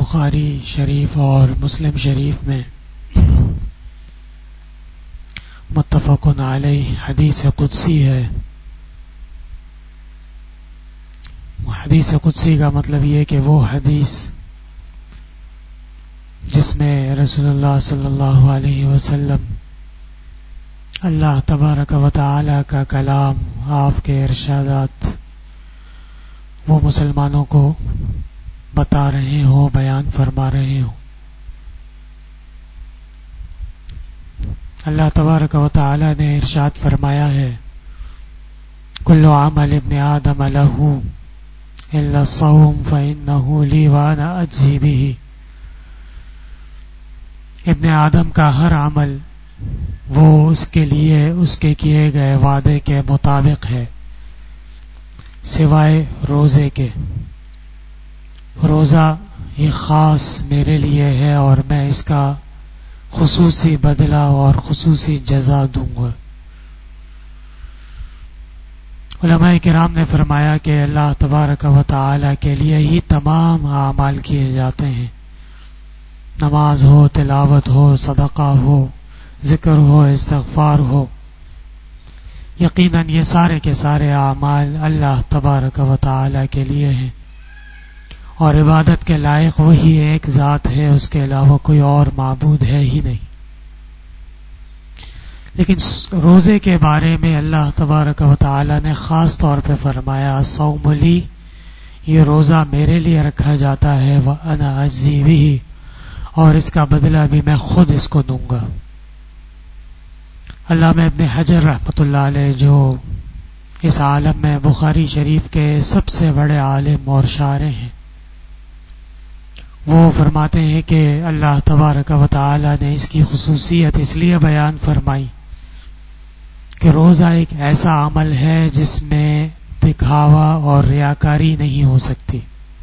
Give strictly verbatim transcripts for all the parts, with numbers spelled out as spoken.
بخاری شریف اور مسلم شریف میں متفق علیہ حدیث قدسی ہے. حدیث قدسی کا مطلب یہ کہ وہ حدیث جس میں رسول اللہ صلی اللہ علیہ وسلم اللہ تبارک و تعالی کا کلام، آپ کے ارشادات وہ مسلمانوں کو بتا رہے ہوں، بیان فرما رہے ہوں. اللہ تبارک و تعالی نے ارشاد فرمایا ہے: کل عمل ابن آدم لہ الا الصوم فإنہ لی وانا اجزی بہ. ابن آدم کا ہر عمل وہ اس کے لیے اس کے کیے گئے وعدے کے مطابق ہے سوائے روزے کے. روزہ یہ خاص میرے لیے ہے اور میں اس کا خصوصی بدلہ اور خصوصی جزا دوں گا. علماء کرام نے فرمایا کہ اللہ تبارک و تعالی کے لیے ہی تمام اعمال کیے جاتے ہیں. نماز ہو، تلاوت ہو، صدقہ ہو، ذکر ہو، استغفار ہو، یقیناً یہ سارے کے سارے اعمال اللہ تبارک و تعالی کے لیے ہیں اور عبادت کے لائق وہی ایک ذات ہے، اس کے علاوہ کوئی اور معبود ہے ہی نہیں. لیکن روزے کے بارے میں اللہ تبارک و تعالی نے خاص طور پہ فرمایا: الصوم لی، یہ روزہ میرے لیے رکھا جاتا ہے، وانا اجزی بہ، اور اس کا بدلہ بھی میں خود اس کو دوں گا. علامہ ابن حجر رحمۃ اللہ علیہ جو اس عالم میں بخاری شریف کے سب سے بڑے عالم اور شارح ہیں، وہ فرماتے ہیں کہ اللہ تبارک و تعالی نے اس کی خصوصیت اس لیے بیان فرمائی کہ روزہ ایک ایسا عمل ہے جس میں دکھاوا اور ریاکاری نہیں ہو سکتی.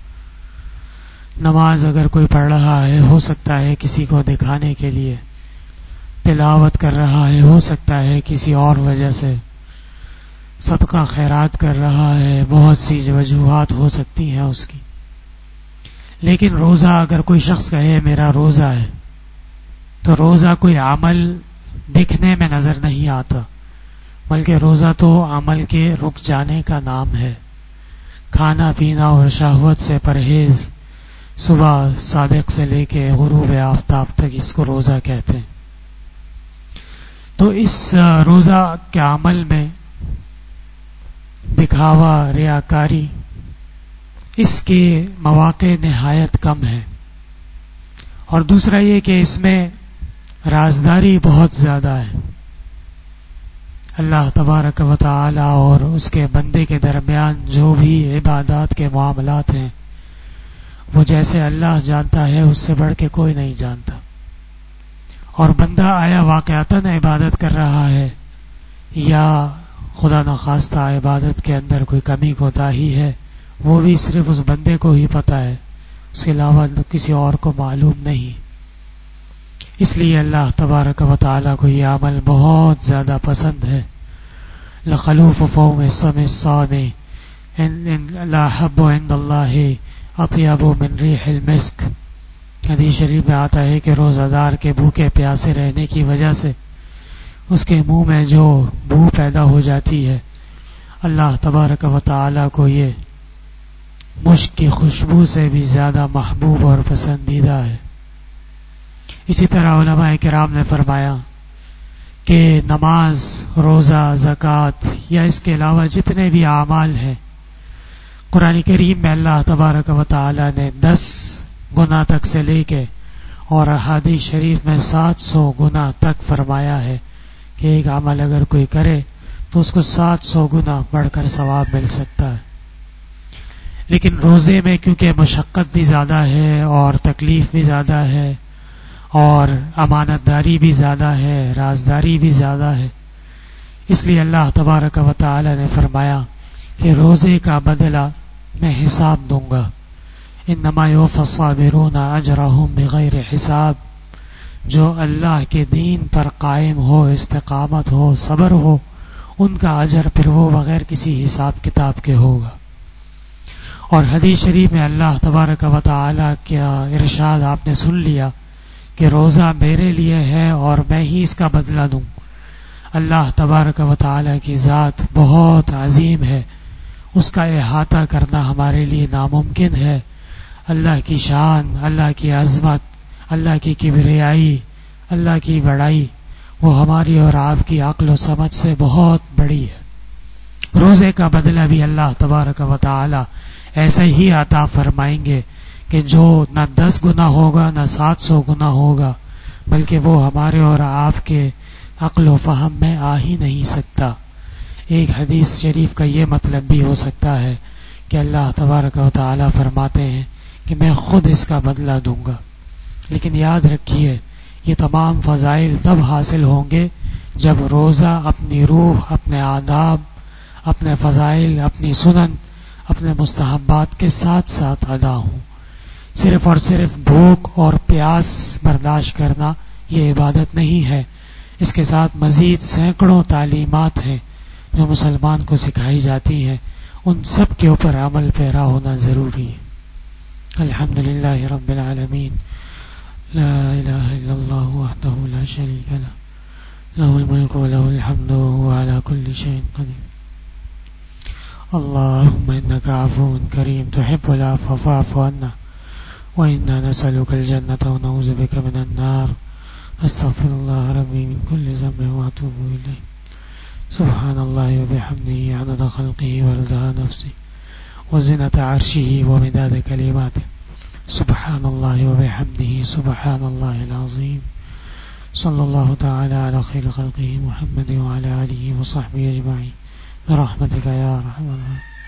نماز اگر کوئی پڑھ رہا ہے، ہو سکتا ہے کسی کو دکھانے کے لیے، تلاوت کر رہا ہے، ہو سکتا ہے کسی اور وجہ سے، صدقہ خیرات کر رہا ہے، بہت سی وجوہات ہو سکتی ہیں اس کی. لیکن روزہ اگر کوئی شخص کہے میرا روزہ ہے، تو روزہ کوئی عمل دکھنے میں نظر نہیں آتا، بلکہ روزہ تو عمل کے رک جانے کا نام ہے. کھانا پینا اور شہوت سے پرہیز صبح صادق سے لے کے غروب آفتاب تک اس کو روزہ کہتے ہیں. تو اس روزہ کے عمل میں دکھاوا، ریاکاری، اس کے مواقع نہایت کم ہیں. اور دوسرا یہ کہ اس میں رازداری بہت زیادہ ہے. اللہ تبارک و تعالی اور اس کے بندے کے درمیان جو بھی عبادات کے معاملات ہیں، وہ جیسے اللہ جانتا ہے اس سے بڑھ کے کوئی نہیں جانتا. اور بندہ آیا واقعتاً عبادت کر رہا ہے یا خدا نخواستہ عبادت کے اندر کوئی کمی کوتاہی ہے، وہ بھی صرف اس بندے کو ہی پتہ ہے، اس کے علاوہ کسی اور کو معلوم نہیں. اس لیے اللہ تبارک و تعالی کو یہ عمل بہت زیادہ پسند ہے. لخلوف فوم الصم الصام لاحب عند اللہ اطیب من ریح المسک. حدیث شریف میں آتا ہے کہ روزہ دار کے بھوکے پیاسے رہنے کی وجہ سے اس کے منہ میں جو بو پیدا ہو جاتی ہے، اللہ تبارک و تعالی کو یہ مشک کی خوشبو سے بھی زیادہ محبوب اور پسندیدہ ہے. اسی طرح علماء کرام نے فرمایا کہ نماز، روزہ، زکوٰۃ یا اس کے علاوہ جتنے بھی اعمال ہیں، قرآن کریم میں اللہ تبارک و تعالی نے دس گنا تک سے لے کے اور احادیث شریف میں سات سو گنا تک فرمایا ہے کہ ایک عمل اگر کوئی کرے تو اس کو سات سو گنا بڑھ کر ثواب مل سکتا ہے. لیکن روزے میں کیونکہ مشقت بھی زیادہ ہے اور تکلیف بھی زیادہ ہے اور امانت داری بھی زیادہ ہے، رازداری بھی زیادہ ہے، اس لیے اللہ تبارک و تعالی نے فرمایا کہ روزے کا بدلہ میں حساب دوں گا. انما یوفی الصابرون اجرهم بغیر حساب. جو اللہ کے دین پر قائم ہو، استقامت ہو، صبر ہو، ان کا اجر پھر وہ بغیر کسی حساب کتاب کے ہوگا. اور حدیث شریف میں اللہ تبارک و تعالی کا ارشاد آپ نے سن لیا کہ روزہ میرے لیے ہے اور میں ہی اس کا بدلہ دوں. اللہ تبارک و تعالی کی ذات بہت عظیم ہے، اس کا احاطہ کرنا ہمارے لیے ناممکن ہے. اللہ کی شان، اللہ کی عظمت، اللہ کی کبریائی، اللہ کی بڑائی وہ ہماری اور آپ کی عقل و سمجھ سے بہت بڑی ہے. روزے کا بدلہ بھی اللہ تبارک و تعالی ایسے ہی عطا فرمائیں گے کہ جو نہ دس گنا ہوگا نہ سات سو گنا ہوگا، بلکہ وہ ہمارے اور آپ کے عقل و فہم میں آ ہی نہیں سکتا. ایک حدیث شریف کا یہ مطلب بھی ہو سکتا ہے کہ اللہ تبارک و تعالی فرماتے ہیں کہ میں خود اس کا بدلہ دوں گا. لیکن یاد رکھیے یہ تمام فضائل تب حاصل ہوں گے جب روزہ اپنی روح، اپنے آداب، اپنے فضائل، اپنی سنن، اپنے مستحبات کے ساتھ ساتھ ادا ہوں. صرف اور صرف بھوک اور پیاس برداشت کرنا یہ عبادت نہیں ہے. اس کے ساتھ مزید سینکڑوں تعلیمات ہیں جو مسلمان کو سکھائی جاتی ہیں، ان سب کے اوپر عمل پیرا ہونا ضروری ہے. الحمدللہ رب العالمین، لا الہ الا اللہ وحدہ لا شریک لہ، لہ الملک و لہ الحمد وهو علی کل شیء قدیر. اللهم انك عفو كريم تحب العفو فاعف عنا وانا نسألك الجنة ونعوذ بك من النار. استغفر الله ربي من كل ذنب واتوب اليه. سبحان الله وبحمده عدد خلقه ورضا نفسه وزنة عرشه ومداد كلماته. سبحان الله وبحمده سبحان الله العظيم. صلى الله تعالى على خير خلقه محمد وعلى آله وصحبه أجمعين برحمتك يا أرحم الراحمين.